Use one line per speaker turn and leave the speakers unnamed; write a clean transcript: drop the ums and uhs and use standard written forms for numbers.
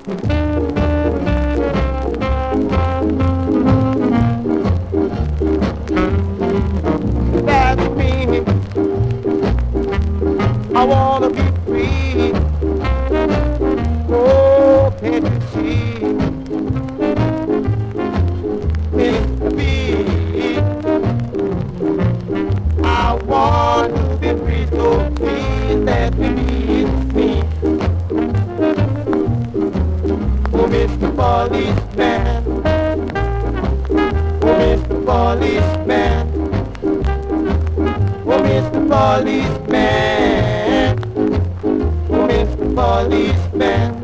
That's me. I wanna be free. Oh, can't you see? Mr. B, I want to be free, so please let me be. Oh, Mr. Policeman. Oh, Mr. Policeman. Oh, Mr. Policeman. Oh, Mr. Policeman.